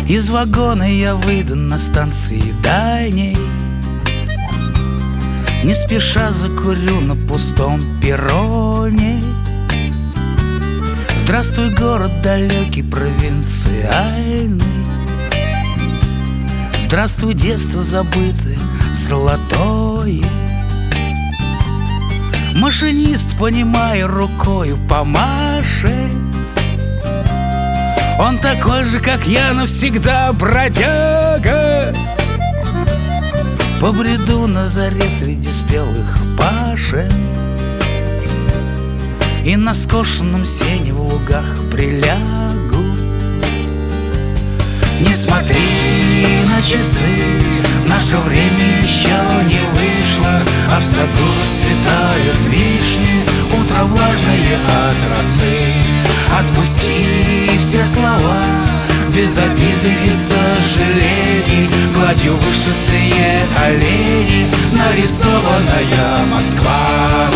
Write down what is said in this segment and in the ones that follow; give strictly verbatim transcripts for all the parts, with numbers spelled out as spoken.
Из вагона я выйду на станции дальней, не спеша закурю на пустом перроне. Здравствуй, город далекий, провинциальный. Здравствуй, детство забытое, золотое. Машинист, понимая, рукою помашет. Он такой же, как я, навсегда бродяга. Побреду на заре среди спелых пашен, и на скошенном сене в лугах прилягу. Не смотри на часы, наше время еще не вышло, а в саду расцветают вишни, утро влажное от росы. Отпусти все слова, без обиды и сожалений, гладью вышитые олени, нарисованная Москва.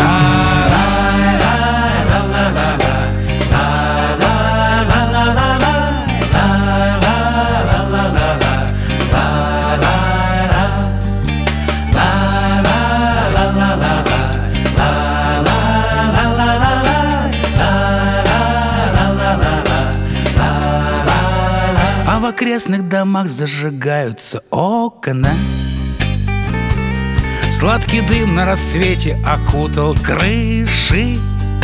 А в окрестных домах зажигаются окна. Сладкий дым на рассвете окутал крыши.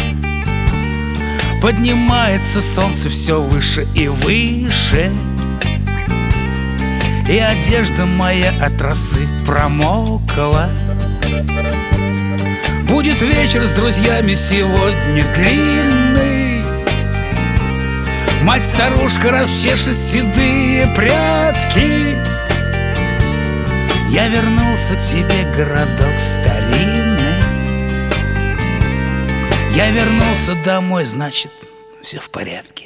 Поднимается солнце все выше и выше, и одежда моя от росы промокла. Будет вечер с друзьями сегодня длинный. Мать-старушка расчешет седые прядки. Я вернулся к тебе, городок старинный. Я вернулся домой, значит, все в порядке.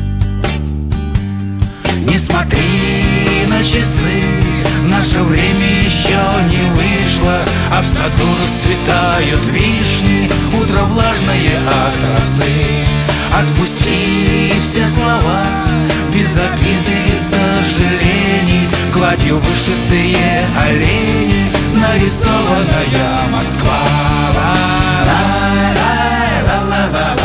Не смотри на часы, наше время еще не вышло, а в саду расцветают вишни, утро влажное от росы. Отпусти все слова, без обиды и сожалений, гладью вышитые олени, нарисованная Москва. Ла-ла-ла-ла-ла-ла.